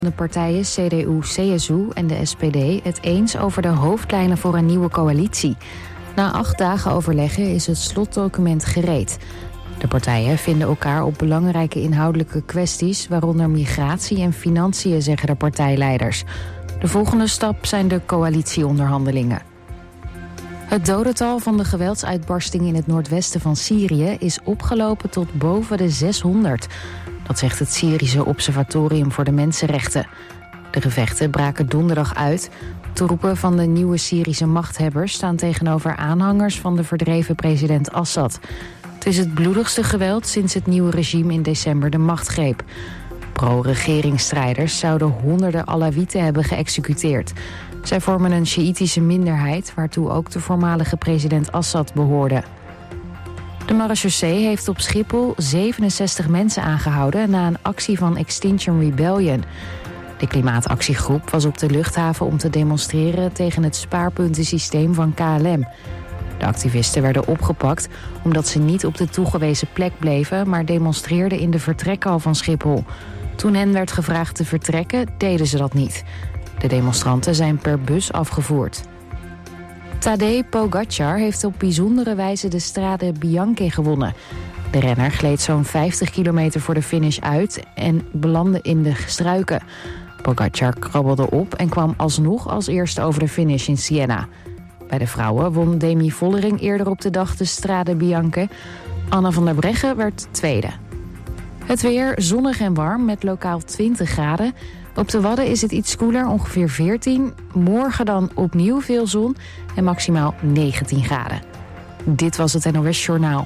De partijen CDU, CSU en de SPD het eens over de hoofdlijnen voor een nieuwe coalitie. Na 8 dagen overleggen is het slotdocument gereed. De partijen vinden elkaar op belangrijke inhoudelijke kwesties, waaronder migratie en financiën, zeggen de partijleiders. De volgende stap zijn de coalitieonderhandelingen. Het dodental van de geweldsuitbarsting in het noordwesten van Syrië is opgelopen tot boven de 600. Dat zegt het Syrische Observatorium voor de Mensenrechten. De gevechten braken donderdag uit. Troepen van de nieuwe Syrische machthebbers staan tegenover aanhangers van de verdreven president Assad. Het is het bloedigste geweld sinds het nieuwe regime in december de macht greep. Pro-regeringsstrijders zouden honderden Alawieten hebben geëxecuteerd. Zij vormen een Sjiïtische minderheid, waartoe ook de voormalige president Assad behoorde. De marechaussee heeft op Schiphol 67 mensen aangehouden na een actie van Extinction Rebellion. De klimaatactiegroep was op de luchthaven om te demonstreren tegen het spaarpuntensysteem van KLM. De activisten werden opgepakt omdat ze niet op de toegewezen plek bleven, maar demonstreerden in de vertrekhal van Schiphol. Toen hen werd gevraagd te vertrekken, deden ze dat niet. De demonstranten zijn per bus afgevoerd. Tadej Pogačar heeft op bijzondere wijze de Strade Bianche gewonnen. De renner gleed zo'n 50 kilometer voor de finish uit en belandde in de struiken. Pogačar krabbelde op en kwam alsnog als eerste over de finish in Siena. Bij de vrouwen won Demi Vollering eerder op de dag de Strade Bianche. Anna van der Breggen werd tweede. Het weer zonnig en warm met lokaal 20 graden. Op de Wadden is het iets koeler, ongeveer 14. Morgen dan opnieuw veel zon en maximaal 19 graden. Dit was het NOS Journaal.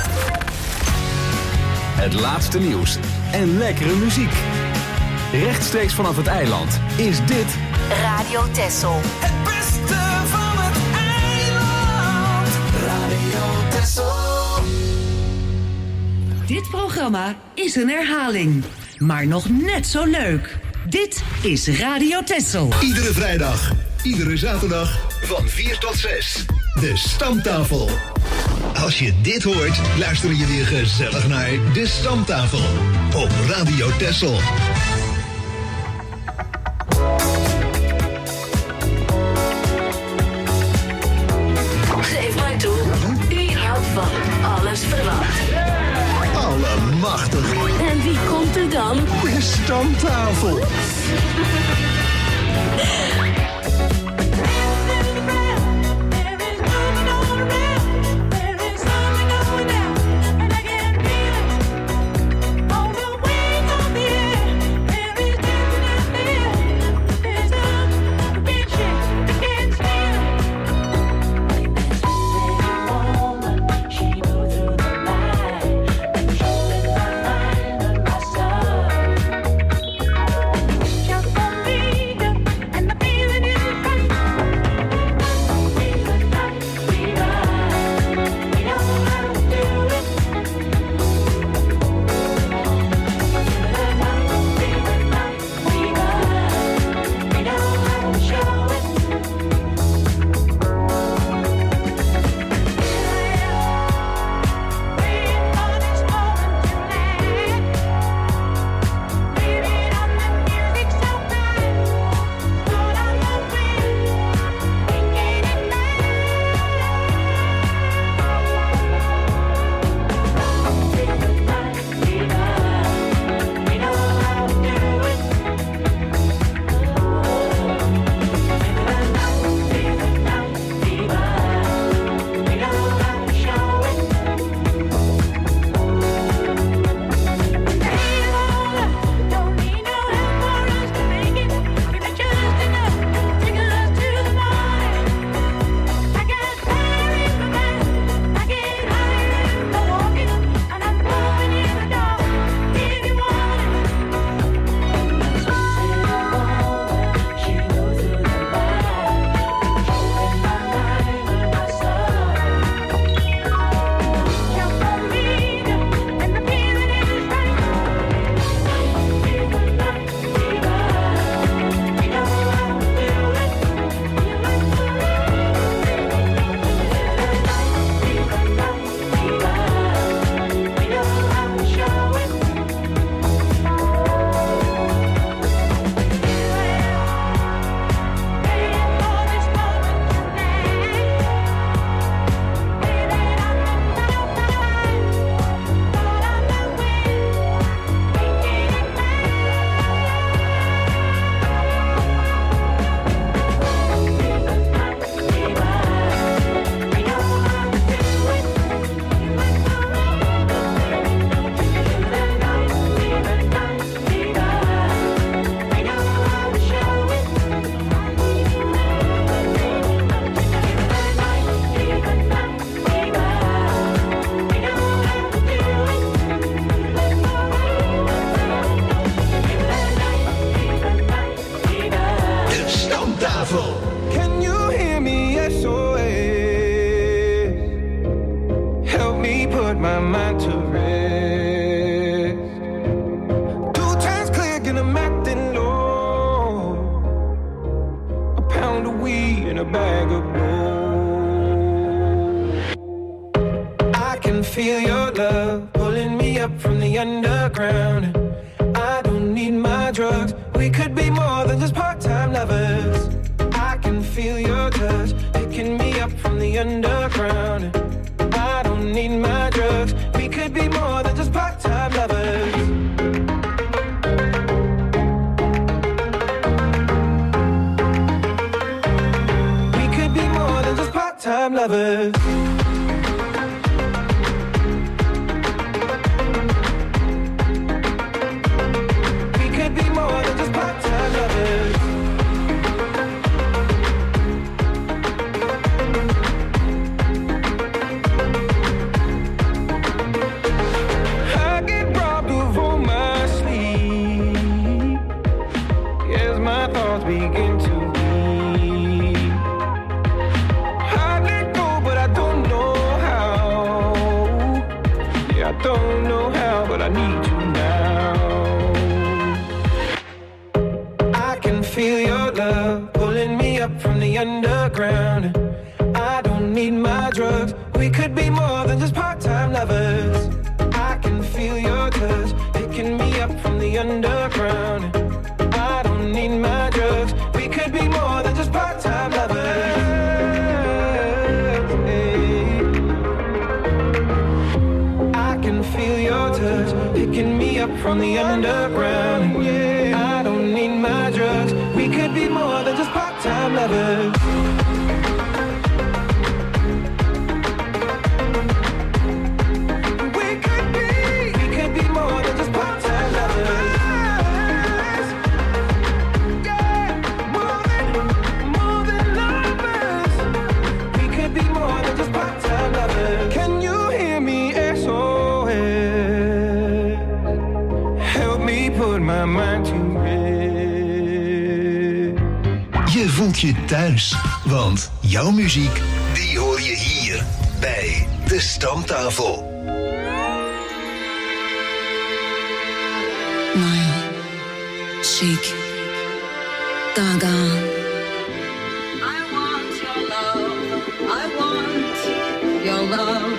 Het laatste nieuws en lekkere muziek. Rechtstreeks vanaf het eiland is dit Radio Texel. Het beste van het eiland. Radio Texel. Dit programma is een herhaling, maar nog net zo leuk. Dit is Radio Texel. Iedere vrijdag, iedere zaterdag van 4 tot 6. De Stamtafel. Als je dit hoort, luister je weer gezellig naar De Stamtafel op Radio Texel. Geef maar toe, u houdt van alles verwacht. Allemachtig. En wie komt er dan? De Stamtafel. Stamtafel. Can you hear me? SOS. Help me put my mind to rest. 2 times click and I'm acting low. A pound of weed and a bag of gold. I can feel your love pulling me up from the underground. I don't need my drugs. We could be more than just part-time lovers. I can feel your touch picking me up from the underground. I don't need my drugs. We could be more than just part-time lovers. We could be more than just part-time lovers. Don't know how, but I need you now. I can feel your love pulling me up from the underground. I don't need my drugs. We could be more than just part-time lovers. I can feel your touch picking me up from the underground. I don't need my drugs. We could be more than just part-time lovers. Feel your touch picking me up from the underground. Yeah, I don't need my drugs. We could be more than just part-time lovers. We could be more than just part-time lovers. Yeah, more than lovers. We could be more than just part-time lovers. Can you hear me? SOS. Help me put my mind to rest. Je voelt je thuis, want jouw muziek, die hoor je hier bij de Stamtafel. Nile, Chic, Gaga. I want your love. I want your love.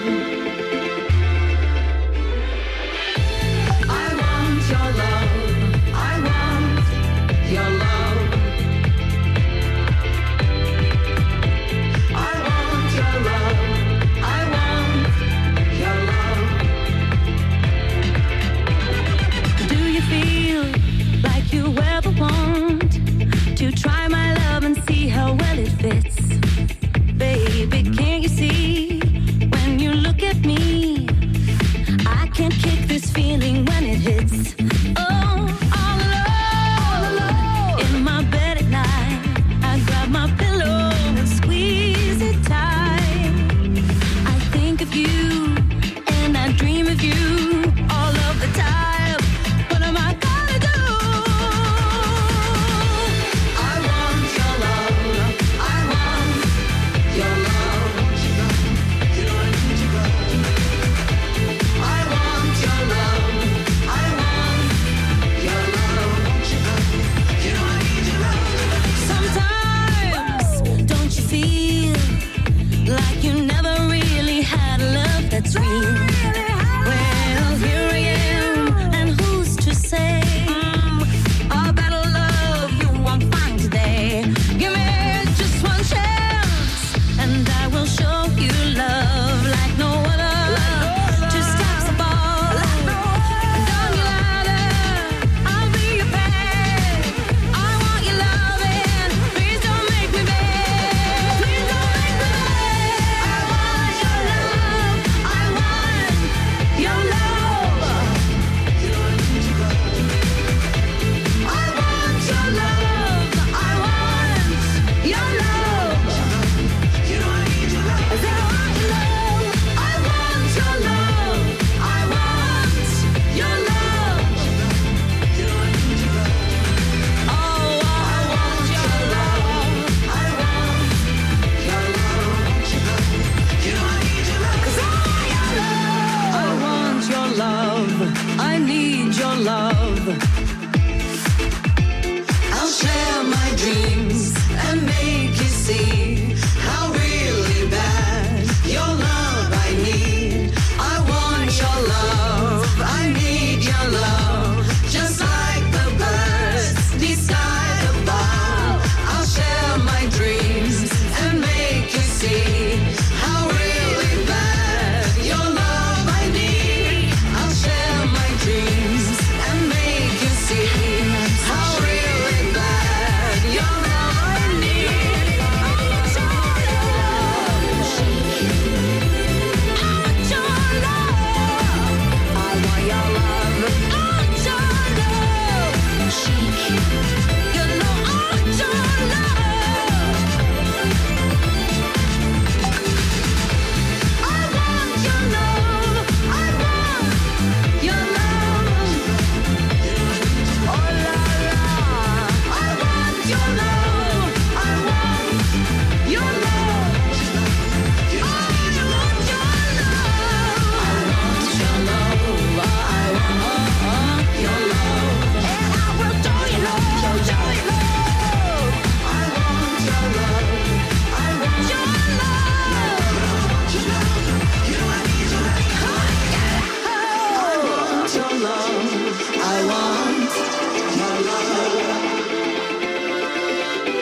I want your love. I want your love. I want your love. I want your love. Do you feel like you ever want to try my love and see how well it fits? Baby, can't you see when you look at me?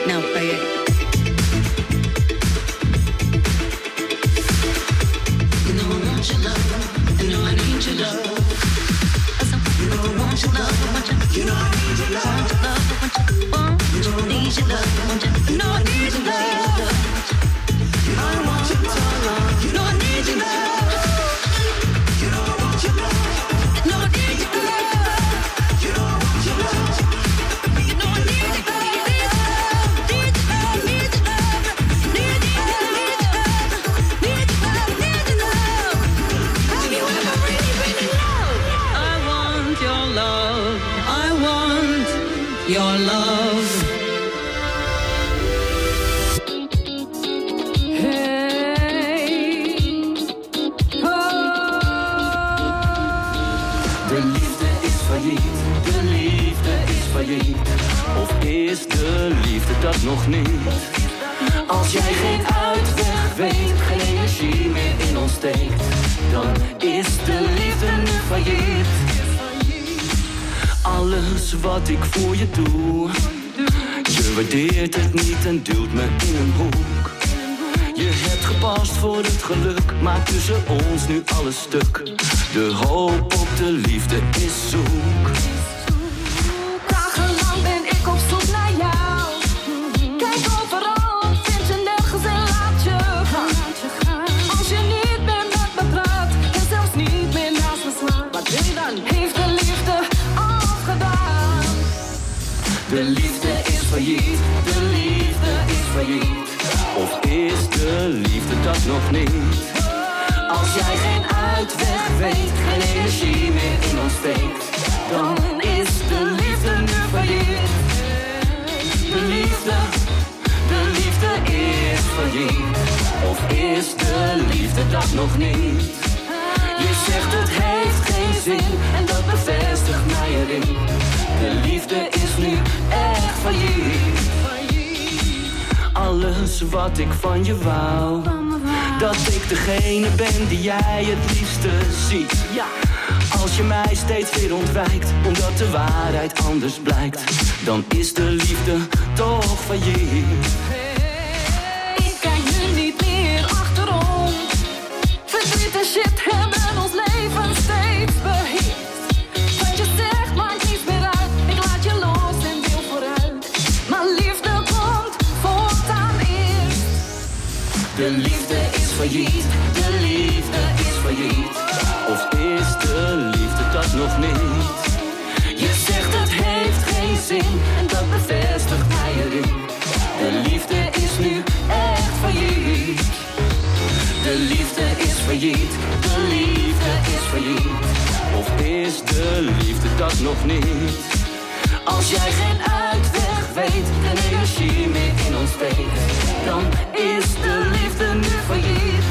Now play it. You know I want your love. You know I need your love. You know I want your love. You know I need your love. You know I need your love. You know I need your love. I want your love. You know I need your love. You know I want your love. You know I need your love. You know I want your love. You know I need your love. Need your love. Need your love. Need your love. Need your love. Need your love. Have you ever really been in love? I want your love. I want your love. Of is de liefde dat nog niet? Als jij geen uitweg weet, geen energie meer in ons steekt, dan is de liefde nu failliet. Alles wat ik voor je doe, je waardeert het niet en duwt me in een hoek. Je hebt gepast voor het geluk, maakt tussen ons nu alles stuk. De hoop op de liefde is zoek. De liefde is failliet, de liefde is failliet. Of is de liefde dat nog niet? Als jij geen uitweg weet, geen energie meer in ons steekt, dan is de liefde nu failliet. De liefde is failliet. Of is de liefde dat nog niet? Je zegt het heeft geen zin en dat bevestigt mij erin. De liefde is nu echt failliet. Alles wat ik van je wou, dat ik degene ben die jij het liefste ziet. Ja. Als je mij steeds weer ontwijkt, omdat de waarheid anders blijkt, dan is de liefde toch failliet. Ik kijk nu niet meer achterom. Verdriet en shit hebben ons leven steeds beheerst. Wat je zegt maakt niets meer uit. Ik laat je los en wil vooruit. Maar liefde komt voortaan eerst. De liefde is failliet, de liefde is failliet. Of is de liefde dat nog niet? Je zegt het heeft geen zin en dat bevestigt mij erin. De liefde is nu echt failliet. De liefde is failliet, de liefde is failliet. Of is de liefde dat nog niet? Als jij geen uitweg weet, geen energie meer in ons steekt, dan is de liefde nu failliet.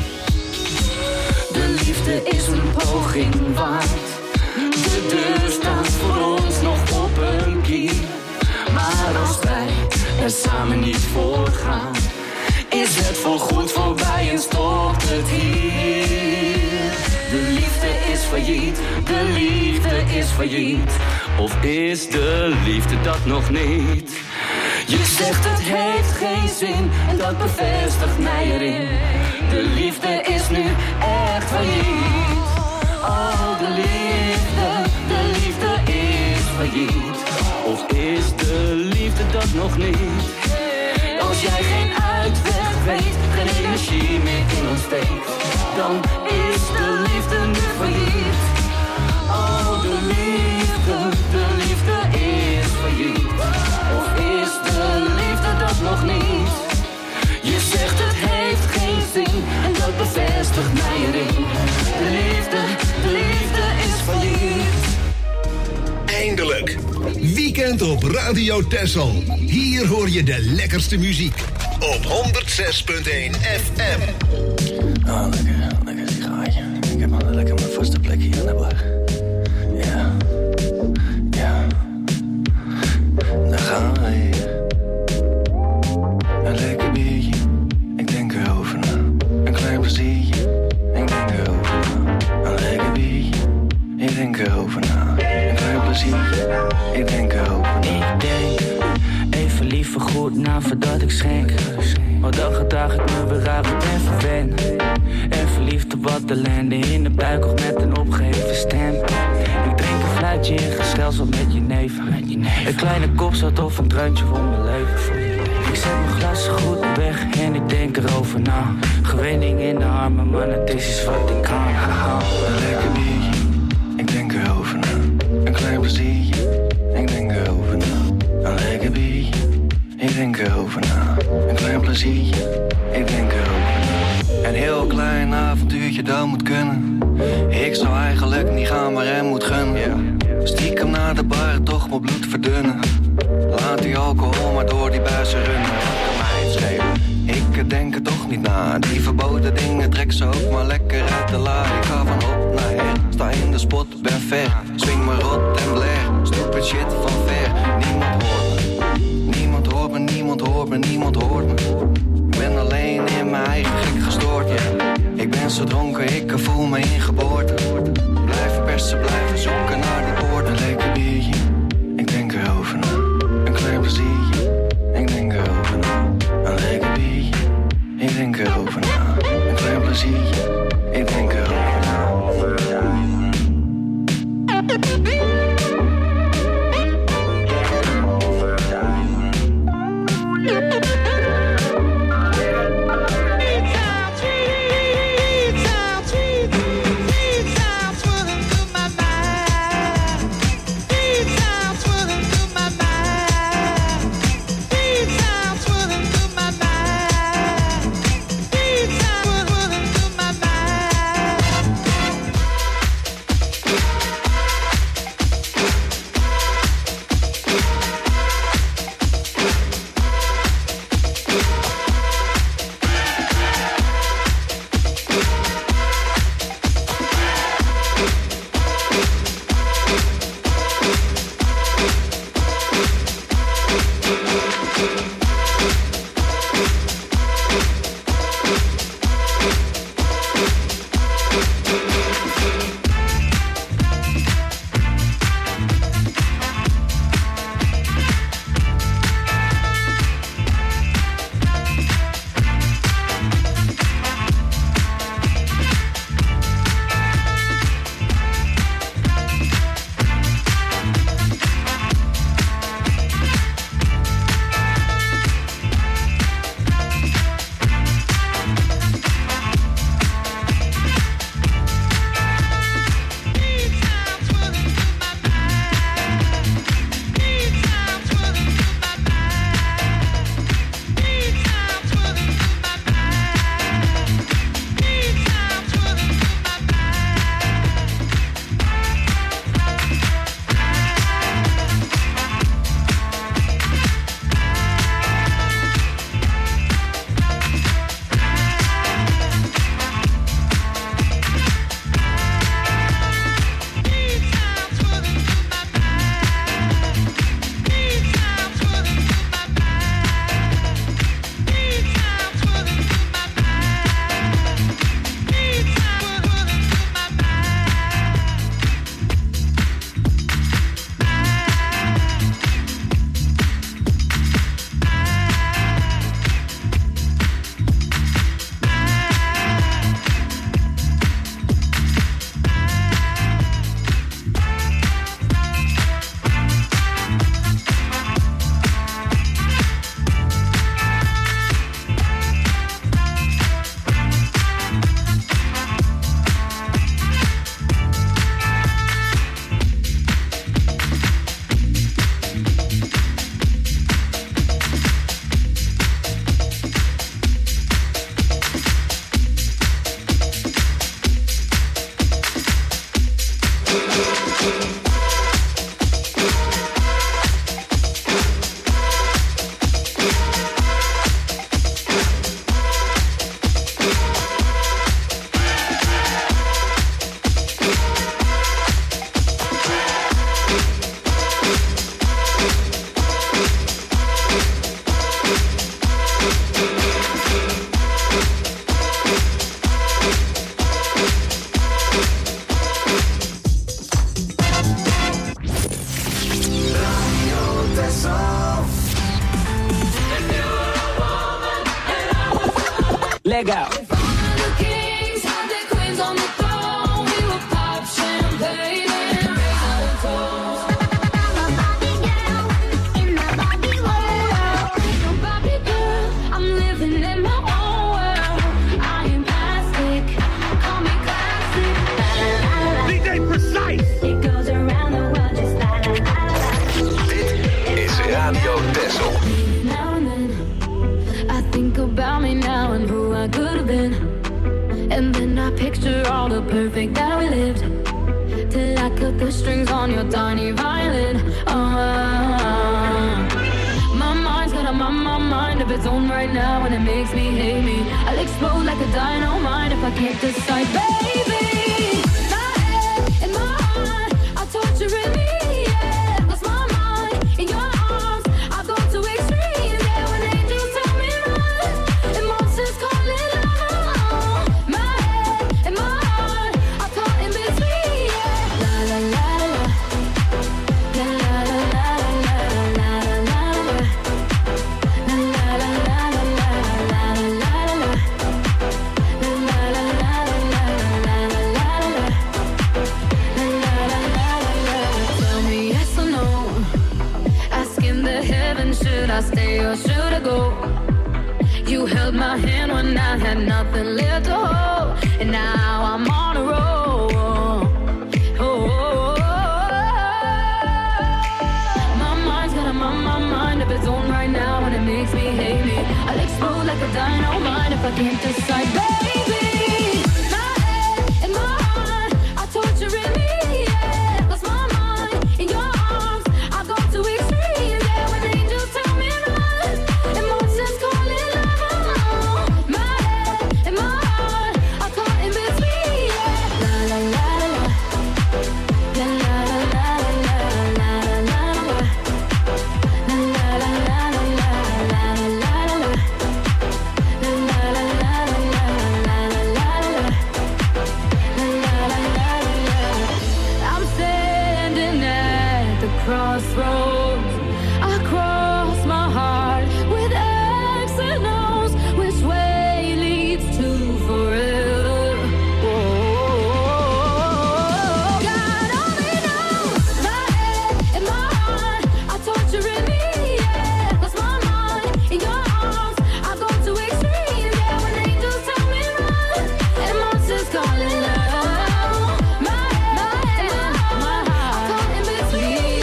De liefde is een poging waard. De deur staat voor ons nog op een kier. Maar als wij er samen niet voor gaan, is het voorgoed voorbij en stopt het hier. De liefde is failliet, de liefde is failliet. Of is de liefde dat nog niet? Je zegt het heeft geen zin en dat bevestigt mij erin. De liefde is nu echt failliet. Oh, de liefde is failliet. Of is de liefde dat nog niet? Als jij geen uitweg weet, geen energie meer in ons steekt, dan is de liefde nu failliet. Oh, de liefde is failliet. Of is de liefde dat nog niet? Je zegt het heeft geen zin en dat bevestigt mij erin. De liefde is failliet. Eindelijk. Weekend op Radio Texel. Hier hoor je de lekkerste muziek. Op 106.1 FM. Oh, lekker sigaartje. Ik heb al lekker mijn vaste plek hier aan de bar. Ja. Daar gaan we. Een lekker biertje. Ik denk erover na. Een klein pleziertje. Ik denk erover na. Een lekker biertje. Ik denk erover na. Een klein pleziertje. Ik denk erover na. Ik denk even liever goed goed na voordat ik schenk. Maar dan gedraag ik me weer raar, ik ben verwend. En verliefd op wat ellende in de buik of met een opgeheven stem. Ik drink een fluitje in gezelschap met je neven. Een kleine kopzat of een dreuntje voor mijn leven. Ik zet mijn glas goed weg en ik denk erover na. Gewenning in de armen, man, het is iets wat ik kan. Een lekker biertje, ik denk erover na. Een klein pleziertje, ik denk erover na. Een lekker biertje, ik denk erover na. Een klein pleziertje, ik denk erover na. Een heel klein avontuurtje, dat moet kunnen. Ik zou eigenlijk niet gaan, maar hem moet gunnen. Stiekem naar de bar, toch mijn bloed verdunnen. Laat die alcohol maar door die buizen runnen. Wat kan mij het schelen? Ik denk er toch niet na. Die verboden dingen trek ze ook maar lekker uit de la. Ik ga van op naar her, sta in de spot, ben ver. Swing me rot en blair, stupid shit van ver. Niemand hoort me, niemand hoort me, niemand hoort me, niemand hoort me. Ik ben alleen in mijn eigen gek gestoord, yeah. Ik ben zo dronken, ik voel me ingeboord. Blijven persen, blijven zoeken naar die poort. Een lekker biertje, ik denk erover na. Een klein pleziertje, ik denk erover na. Een lekker biertje, ik denk erover na. Een klein pleziertje, ik denk erover na. Check out. And then I picture all the perfect that we lived, till I cut the strings on your tiny violin. My mind's got a mind of its own right now, and it makes me hate me. I'll explode like a dynamite if I can't decide, baby. My head and my heart are torturing me. Yeah, lost my mind in your arms. I go to extremes. Yeah, when angels tell me run, emotions call it love. My head and my heart are caught in between. Yeah, la la la la, la la la la la la la la, la la la la la la la la. Tell me yes or no. Asking the heavens, should I stay or should I go? You held my hand when I had nothing left to hold, and now I'm on a roll. My mind's got a mind of its own right now, and it makes me hate me. I'll explode like a dynamite if I can't decide, baby. My head and my heart are torturing me. Yeah, lost my mind in your arms. I go to extremes. Yeah, when angels tell me run, emotions call it love. My head and my heart are caught in between. Yeah, la la la la, la la la la la la la la, la la la la la la la la. I'm standing at the crossroads. I cross my heart with X and O's. Which way leads to forever? God only knows. My head and my heart are torturing me. Yeah, lost my mind in your arms. I go to extremes. Yeah, when angels tell me run, and monsters call it love. My head and my heart are caught in between.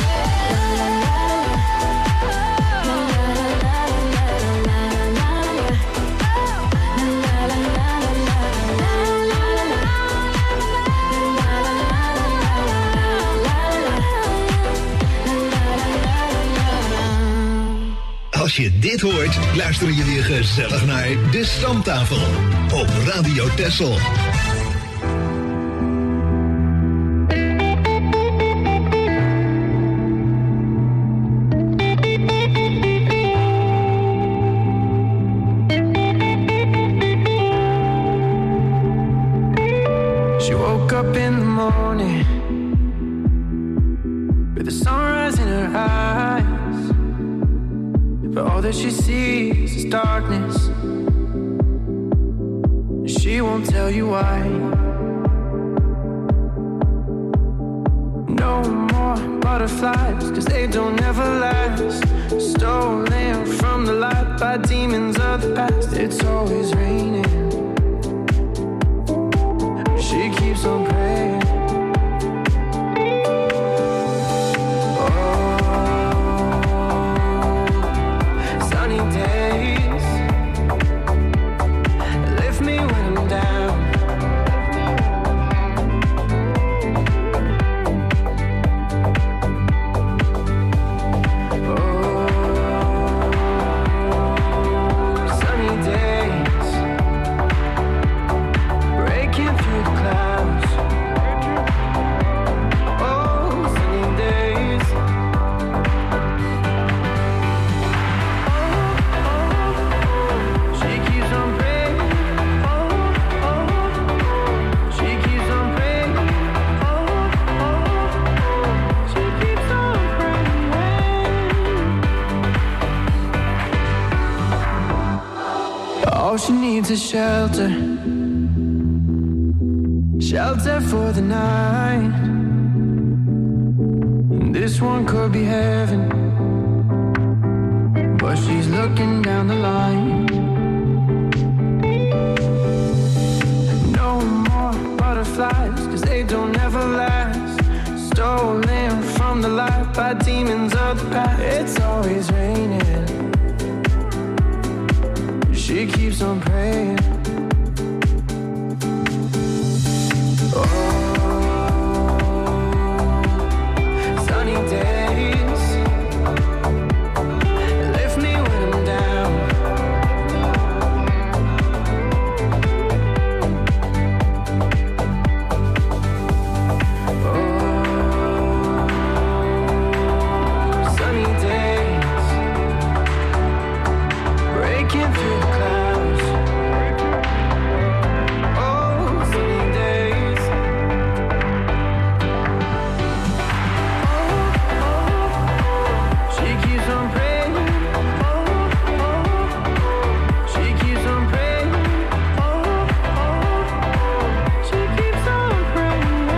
Als je dit hoort, luister je weer gezellig naar De Stamtafel op Radio Texel. She woke up in the morning with the sunrise in her eyes, but all that she sees is darkness. She won't tell you why. No more butterflies, 'cause they don't ever last. Stolen from the light by demons of the past. It's always raining. She keeps on praying. Sunny days lift me when I'm down. Sunny days breaking through the clouds. All she needs is shelter, shelter for the night. This one could be heaven, but she's looking down the line. No more butterflies, 'cause they don't ever last. Stolen from the light by demons of the past. It's always raining, she keeps on praying. Oh, sunny days lift me when I'm down. Oh, sunny days breaking through the clouds. Oh, sunny days. She keeps on praying. She keeps on praying. She keeps on praying.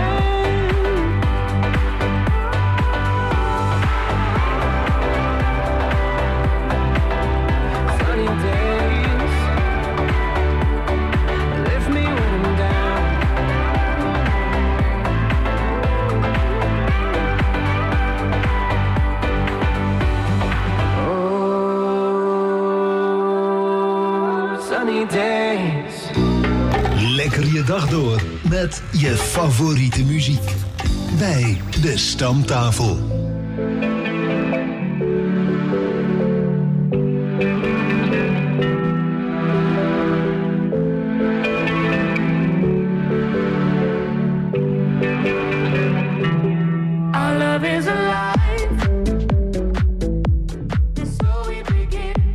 Sunny days lift me when I'm down. Oh, sunny days. Lekker je dag door met je favoriete muziek. Bij de Stamtafel. Our love is alive. And so we begin.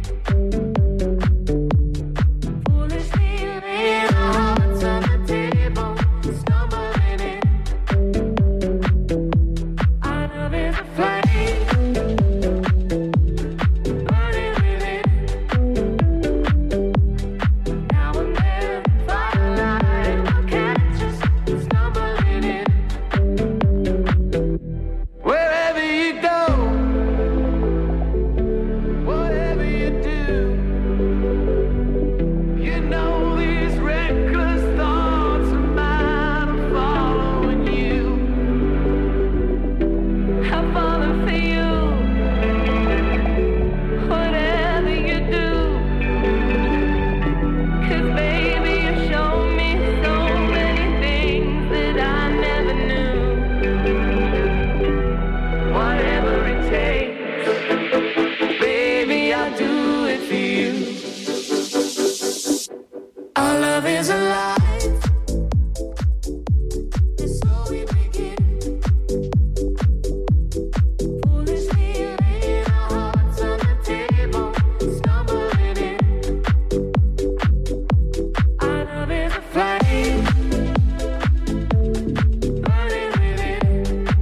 Foolishly laying our hearts on the table, stumbling in. Our love is a flame, burning within. Now and then, firelight will catch us stumbling in. Wherever you go, whatever you do, you know these reckless thoughts of mine are following you. I've fallen for you. Whatever you do, 'cause baby you show me so many things that I never knew. Whatever it takes, baby, I'll do it for you. Our love is alive. And so we begin. Foolishly laying our hearts on the table, stumbling in. Our love is a flame, burning within.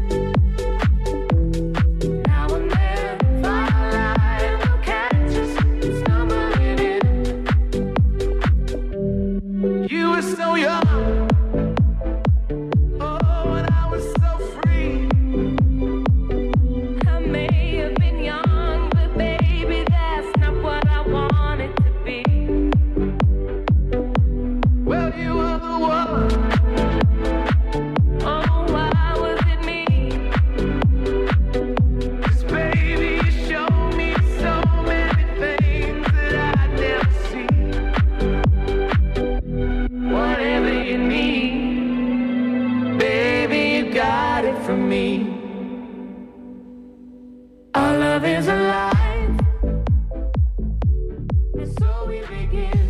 Now and then, firelight will catch us stumbling in. You were so young, oh, and I was so free. I may have been young, but baby, that's not what I wanted to be. Well, you were the one. Oh, why was it me? 'Cause baby, you showed me so many things that I'd never seen. Whatever you need, baby, you got it from me. Our love is alive. And so we begin.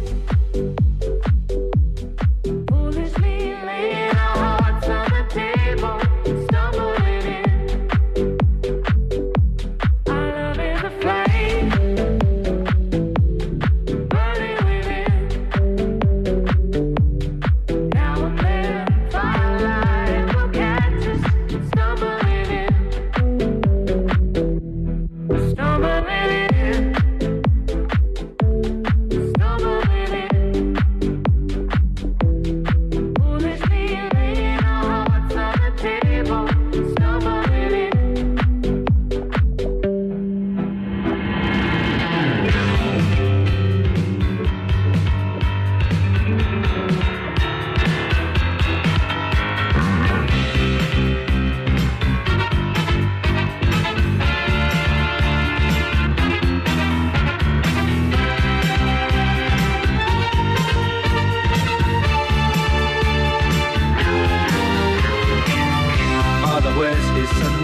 Foolishly laying our hearts on the table, stumbling in. Our love is a flame, burning within. Now and then, firelight will catch us stumbling in. Stumbling in. Stumbling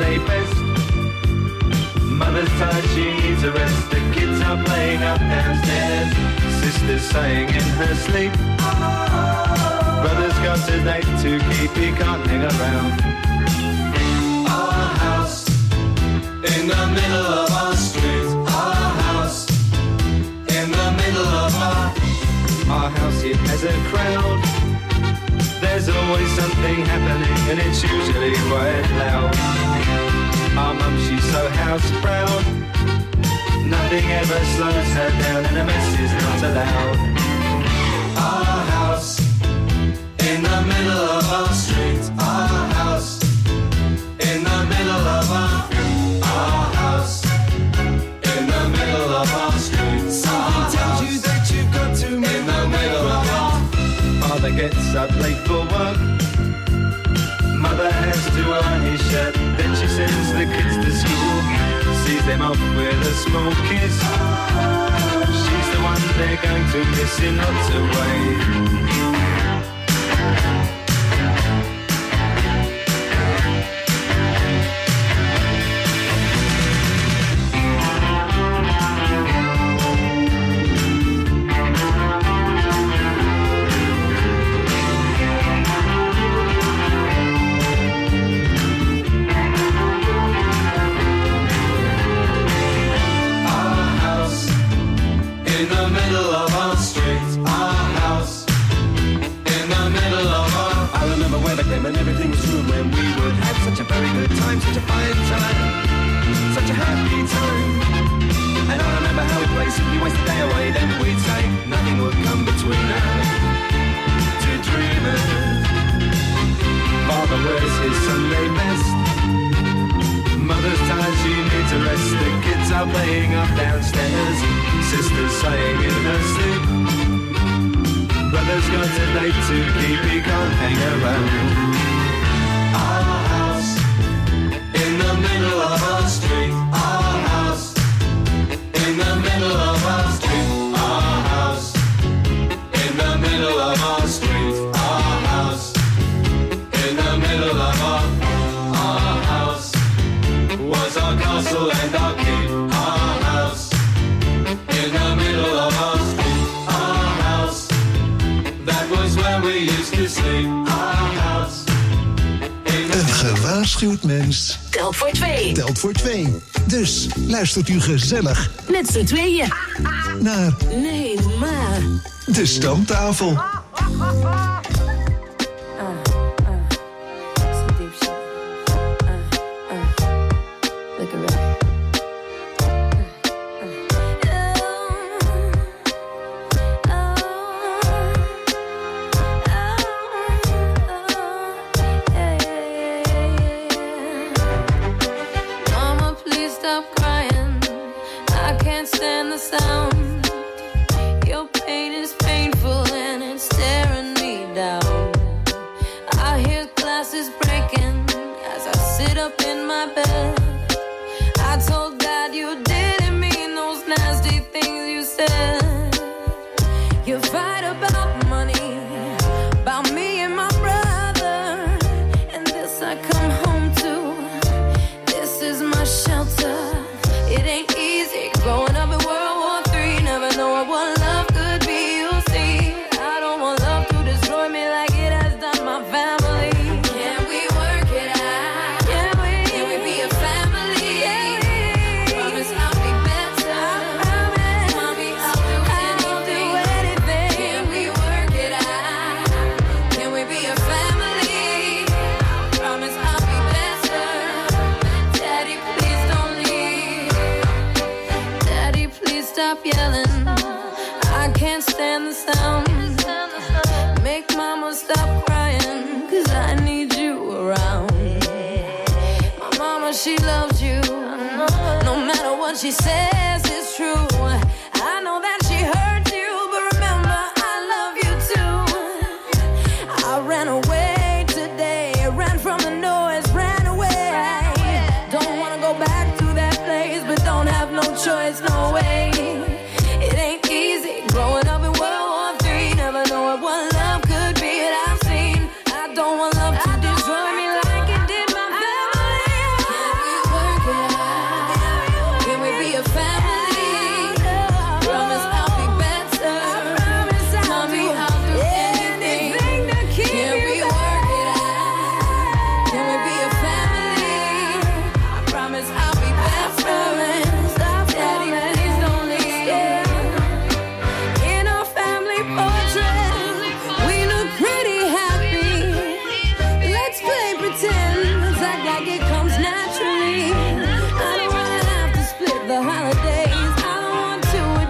Sunday best. Mother's tired, she needs a rest. The kids are playing up downstairs. Sister's saying in her sleep, brother's got a date to keep, he can't hang around. Our house in the middle of our street. Our house in the middle of our house, it has a crowd. There's always something happening and it's usually quite loud. Our mum, she's so house proud. Nothing ever slows her down and a mess is not allowed. Our house in the middle of our street. Our house in the middle of our house in the middle of our street. Something tells you that you've got to move in the middle of our. Father gets up late for work. Mother has to iron his shirt. Then she sends the kids to school, sees them off with a small kiss. She's the one they're going to miss in lots of ways. And everything was true when we would have such a very good time, such a fine time, such a happy time. And I remember how we'd play, simply waste the day away. Then we'd say nothing would come between us. Two dreamers. Father wears his Sunday best. Mother's tired, she needs a rest. The kids are playing up downstairs. Sister's saying in her sleep, brother's got a date to keep, he can't hang around. Our house in the middle of our street. Our house in the middle of our street. Our house in the middle of our street. Our house in the middle of our house was our castle and our keep. Our house in the middle of our street. Our house, that was where we used to sleep. Our house. Een gewaarschuwd mens Telt voor twee. Telt voor twee. Dus luistert u gezellig Met z'n tweeën. naar Nee, maar. de Stamtafel. Some deep shit. Look around. Mama, please stop crying. I can't stand the sound. Your pain is painful and it's tearing me down. I hear glasses breaking as I sit up in my bed. I told Dad you didn't mean those nasty things you said. You fight about money, about me and my brother, and this I come home to. This is my shelter. It ain't easy growing up in World War III, never knowing what love could be. You'll see, I don't want love to destroy me like it has done my family. Can we work it out? Can we be a family? Promise I'll be better. Mommy, I'll do anything. Can we work it out? Can we be a family? Promise I'll be better. Daddy, please don't leave. Daddy, please stop yelling. I can't stand the sound. Make mama stop crying, 'cause I need you around. My mama, she loves you. No matter what she says, it's true. I know that she hurt you, but remember, I love you too. I ran away today, ran from the noise, ran away. Don't wanna go back to that place, but don't have no choice, no way. It ain't easy growing up in World War III, never knowing what love could be that I've seen. I don't want love to destroy me like it did my family. Can we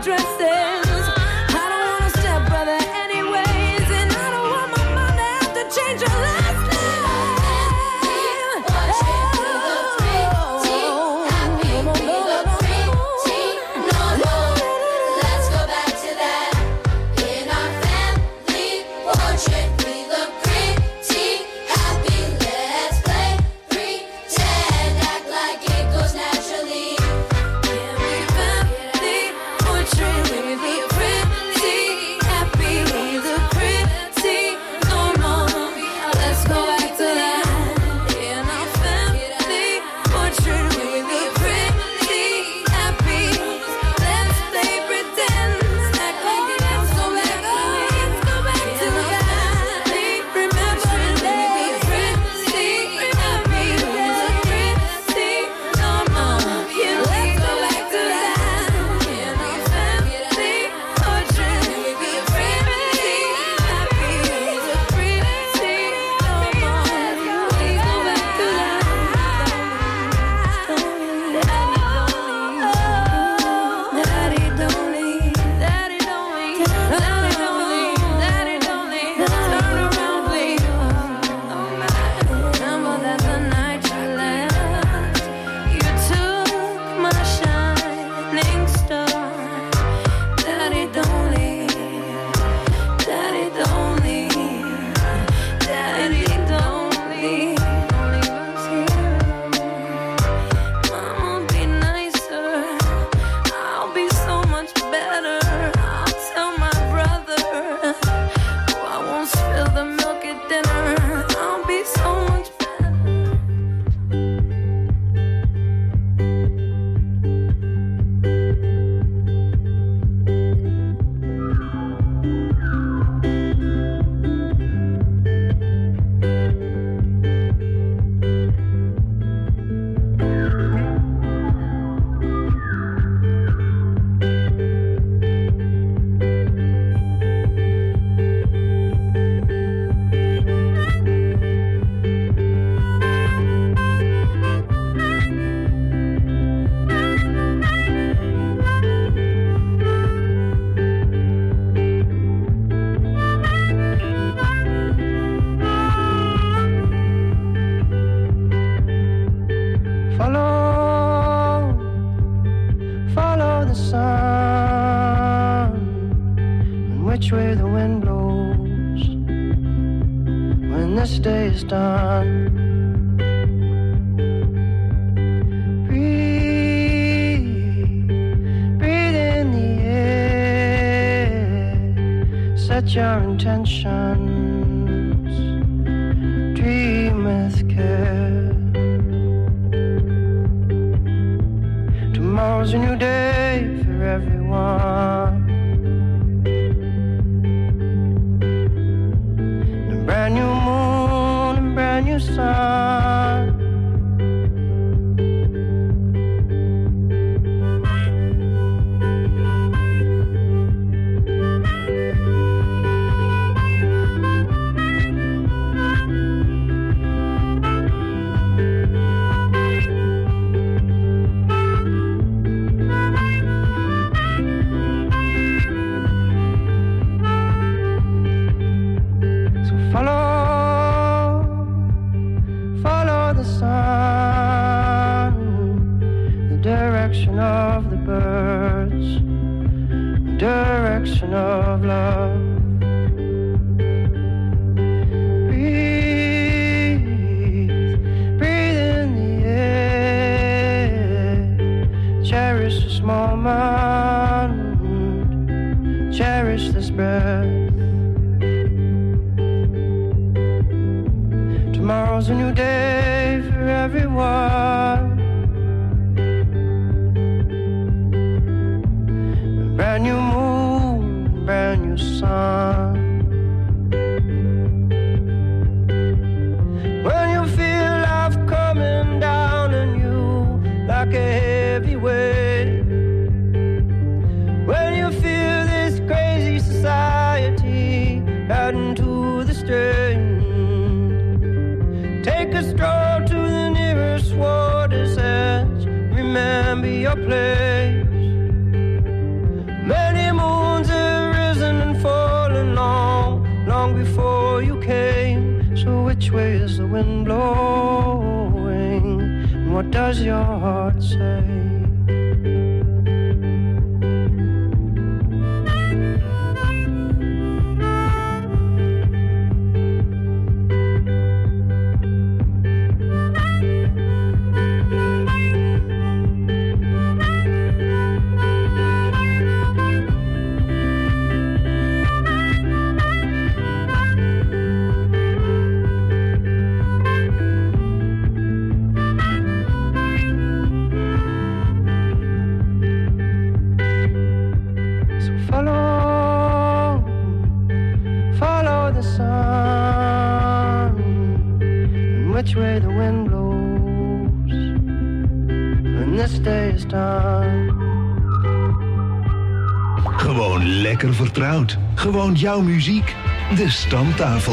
dresses. I don't wanna step brother anyways, and I don't want my mom to have to change her last name. Your intentions, dream with care. Tomorrow's a new day for everyone. A brand new moon, a brand new sun. Direction of love. Breathe, breathe in the air. Cherish this moment, cherish this breath. Tomorrow's a new day for everyone. Brand new moon, brand new sun. When you feel life coming down on you like a heavy weight. When you feel this crazy society adding to the strain. Take a stroll to the nearest water's edge. Remember your place. which way is the wind blowing? And what does your heart say? Which way the wind blows when this day is done. Gewoon lekker vertrouwd. Gewoon jouw muziek. De Stamtafel.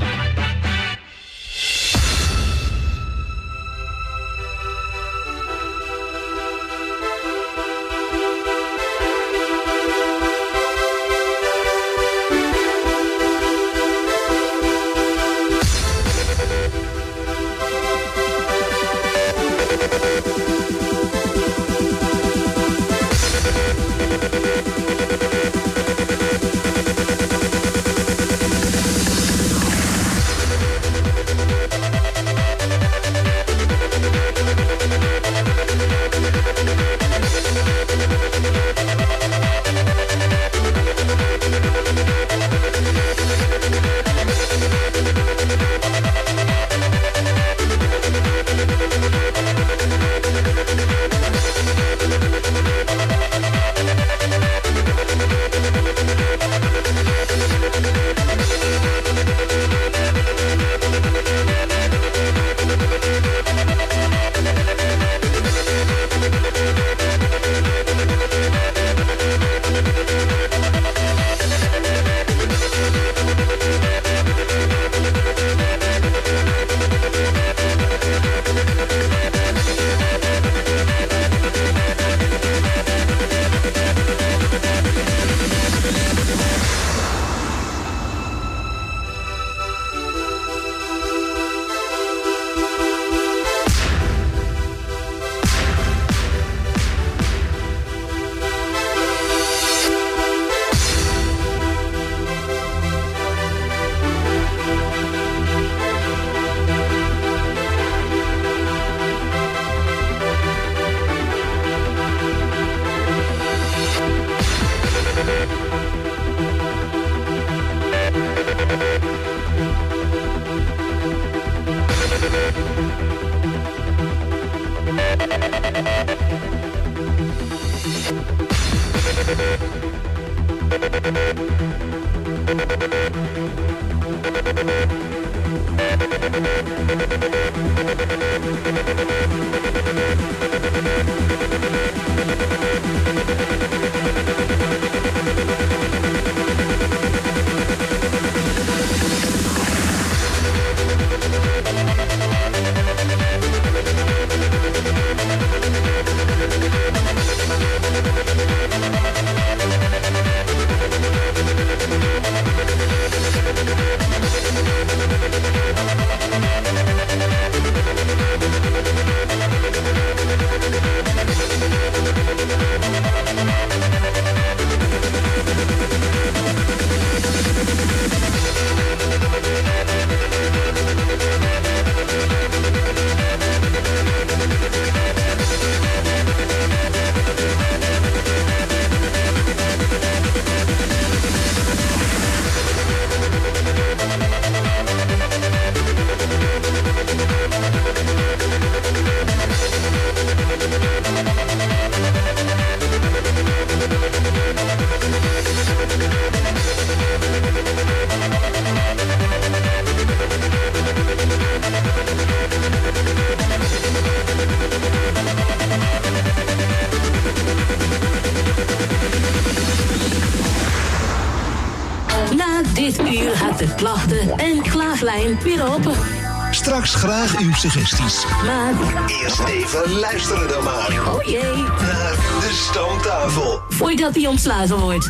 Dit uur gaat de klachten- en klaaglijn weer open. Straks graag uw suggesties. Maar eerst even luisteren dan maar. Oh jee. Naar de Stamtafel. Voordat hij ontslagen wordt.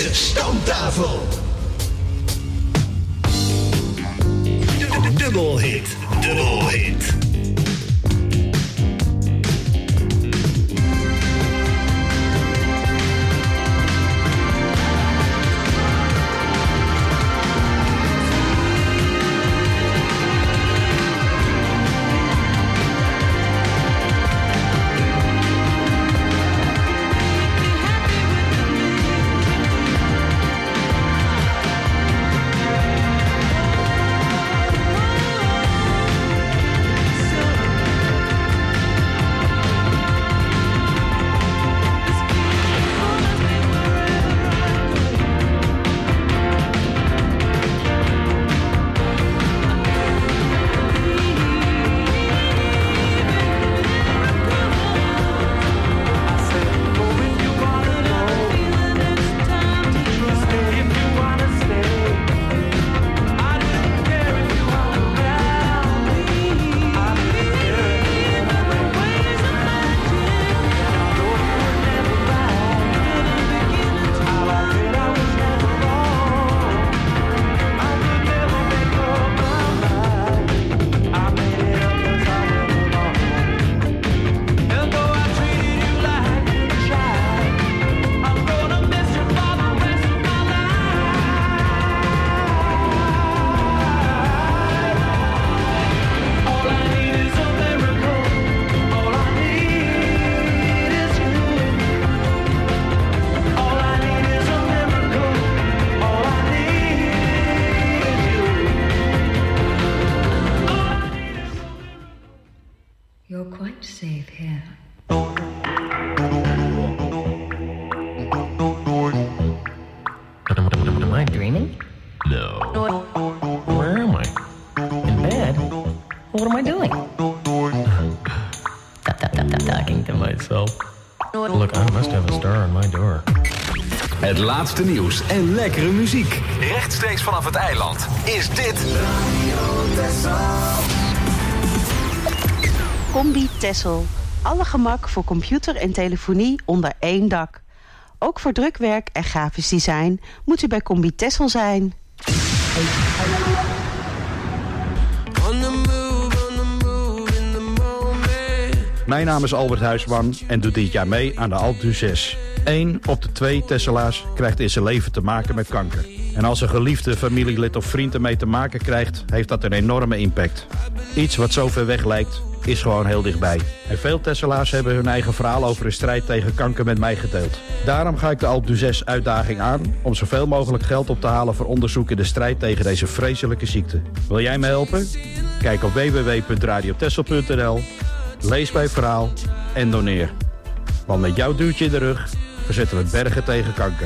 De Stamtafel. Dubbelhit. You're quite safe here. Am I dreaming? No. Where am I? In bed? What am I doing? Talking to myself. Look, I must have a star on my door. Het laatste nieuws en lekkere muziek. Rechtstreeks vanaf het eiland. Is dit Combi Tessel. Alle gemak voor computer en telefonie onder één dak. Ook voor drukwerk en grafisch design moet u bij Combi Tessel zijn. Mijn naam is Albert Huisman en doe dit jaar mee aan de Alpe d'Huez. 1 op de 2 Tesselaars krijgt in zijn leven te maken met kanker. En als een geliefde familielid of vriend ermee te maken krijgt, heeft dat een enorme impact. Iets wat zo ver weg lijkt, is gewoon heel dichtbij. En veel Tesselaars hebben hun eigen verhaal over de strijd tegen kanker met mij gedeeld. Daarom ga ik de Alpe d'Huez uitdaging aan om zoveel mogelijk geld op te halen voor onderzoek in de strijd tegen deze vreselijke ziekte. Wil jij me helpen? Kijk op www.radiotessel.nl, lees mijn verhaal en doneer. Want met jouw duwtje in de rug verzetten we bergen tegen kanker.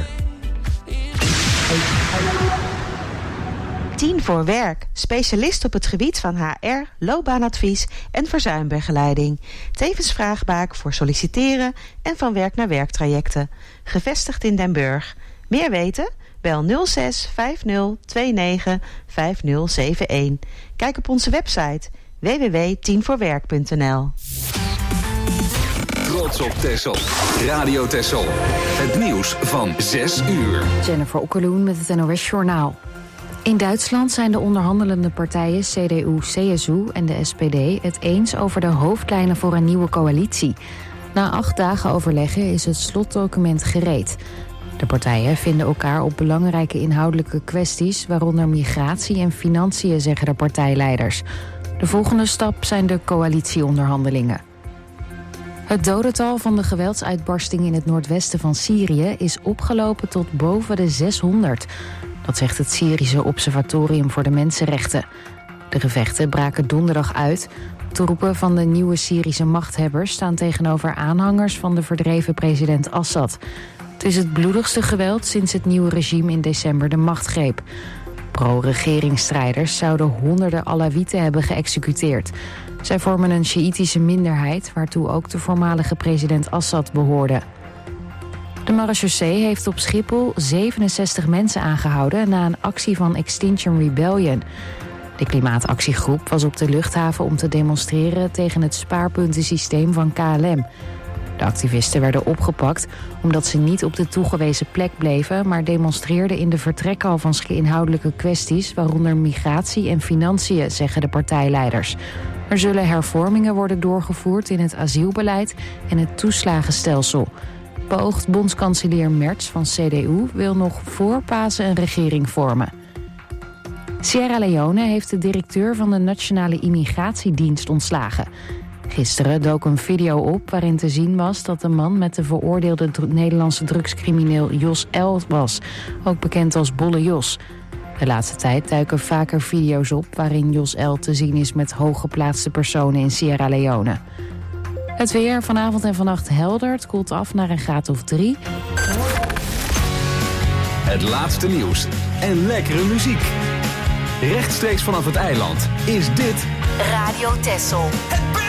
10 voor werk. Specialist op het gebied van HR, loopbaanadvies en verzuimbegeleiding. Tevens vraagbaak voor solliciteren en van werk naar werktrajecten. Gevestigd in Den Burg. Meer weten? Bel 06 50 29 5071. Kijk op onze website www.10voorwerk.nl. Trots op Texel. Radio Texel. Het nieuws van 6 uur. Jennifer Okkeloen met het NOS Journaal. In Duitsland zijn de onderhandelende partijen CDU, CSU en de SPD het eens over de hoofdlijnen voor een nieuwe coalitie. Na 8 dagen overleggen is het slotdocument gereed. De partijen vinden elkaar op belangrijke inhoudelijke kwesties, waaronder migratie en financiën, zeggen de partijleiders. De volgende stap zijn de coalitieonderhandelingen. Het dodental van de geweldsuitbarsting in het noordwesten van Syrië is opgelopen tot boven de 600. Dat zegt het Syrische Observatorium voor de Mensenrechten. De gevechten braken donderdag uit. Troepen van de nieuwe Syrische machthebbers staan tegenover aanhangers van de verdreven president Assad. Het is het bloedigste geweld sinds het nieuwe regime in december de macht greep. Pro-regeringsstrijders zouden honderden Alawieten hebben geëxecuteerd. Zij vormen een Sjiïtische minderheid, waartoe ook de voormalige president Assad behoorde. De marechaussee heeft op Schiphol 67 mensen aangehouden na een actie van Extinction Rebellion. De klimaatactiegroep was op de luchthaven om te demonstreren tegen het spaarpuntensysteem van KLM. De activisten werden opgepakt omdat ze niet op de toegewezen plek bleven, maar demonstreerden in de vertrekhal van inhoudelijke kwesties, waaronder migratie en financiën, zeggen de partijleiders. Er zullen hervormingen worden doorgevoerd in het asielbeleid en het toeslagenstelsel. Beoogd bondskanselier Merz van CDU wil nog voor Pasen een regering vormen. Sierra Leone heeft de directeur van de Nationale Immigratiedienst ontslagen. Gisteren dook een video op waarin te zien was dat de man met de veroordeelde Nederlandse drugscrimineel Jos L. was, ook bekend als Bolle Jos. De laatste tijd duiken vaker video's op waarin Jos L. te zien is met hooggeplaatste personen in Sierra Leone. Het weer vanavond en vannacht helder, het koelt af naar een graad of 3. Het laatste nieuws en lekkere muziek. Rechtstreeks vanaf het eiland is dit Radio Texel.